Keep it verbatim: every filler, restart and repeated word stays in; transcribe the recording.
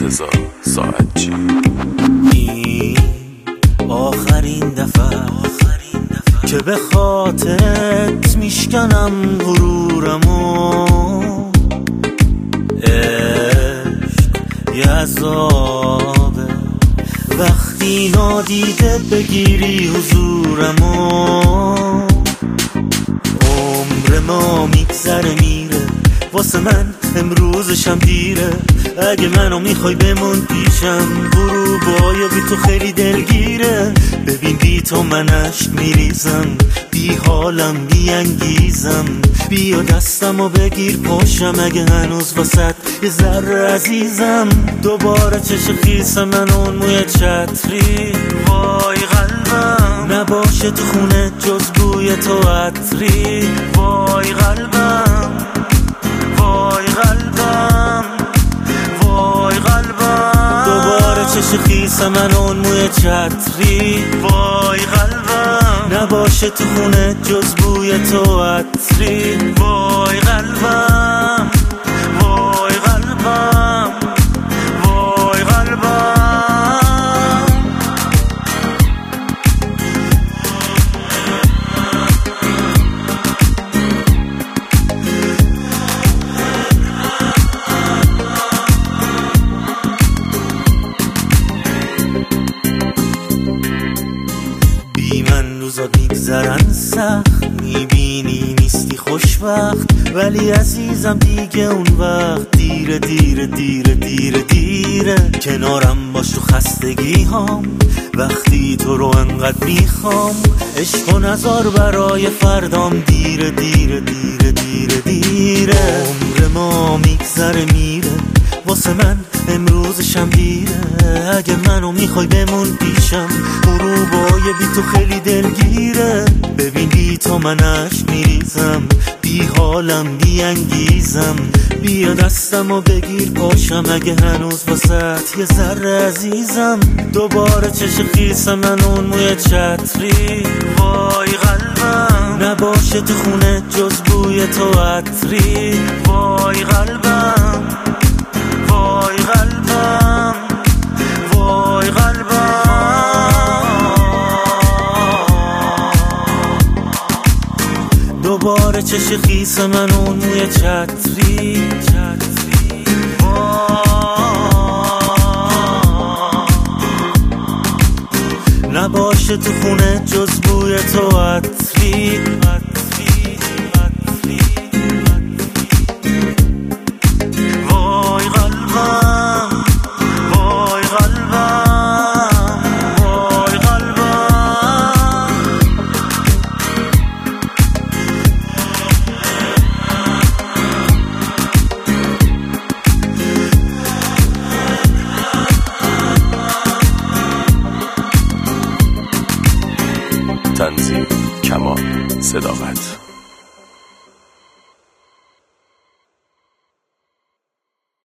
مرتضی ساعتچی. این آخرین دفعه که به خاطرت میشکنم غرورمو. عشق یه عذابه وقتی نادیده بگیری حضورمو. عمر ما میگذره میره واسه من امروزشم دیره. اگه منو میخوای بمون پیشم غروبای بی تو خیلی دلگیره. ببین بی تو من عشق میریزم، بی حالم بی انگیزم. بیا دستمو بگیر پاشم اگه هنوز واسط یه ذره عزیزم. دوباره چش خیس من اون موی چتری، وای قلبم نباشه تو خونه جز بوی تو عطری. وای قلبم وای قلبم وای قلبم دوباره چش خیس من اون موی چتری. وای قلبم نباشه تو خونه جز بوی تو عطری. وای قلبم وای قلبم وای قلبم. بی من روزات میگذرن سخت، میبینی نیستی خوشوقت. ولی عزیزم دیگه اون وقت دیره دیره دیره دیره دیره. کنارم باش تو خستگی هام وقتی تو رو انقدر میخوام. عشق و نظر برای فردام دیره دیره دیره دیره دیره. عمر ما میگذره میره واسه من امروزشم دیره. اگه منو میخوای بمون پیشم غروبای بی تو خیلی دلگیره. ببین بی تو من عشق میریزم، بی حالم بی انگیزم. بیا دستمو بگیر پاشم اگه هنوز واسط یه ذره عزیزم. دوباره چش خیس من اون موی چتری. وای قلبم نباشه تو خونه جز بوی تو عطری. وای قلبم وای قلبم وای قلبم دوباره چش خیس من اون موی چتری. نباشه تو خونه جز بوی تو عطری. وای قلبم وای قلبم وای قلبم. تنظیم کمال صداقت.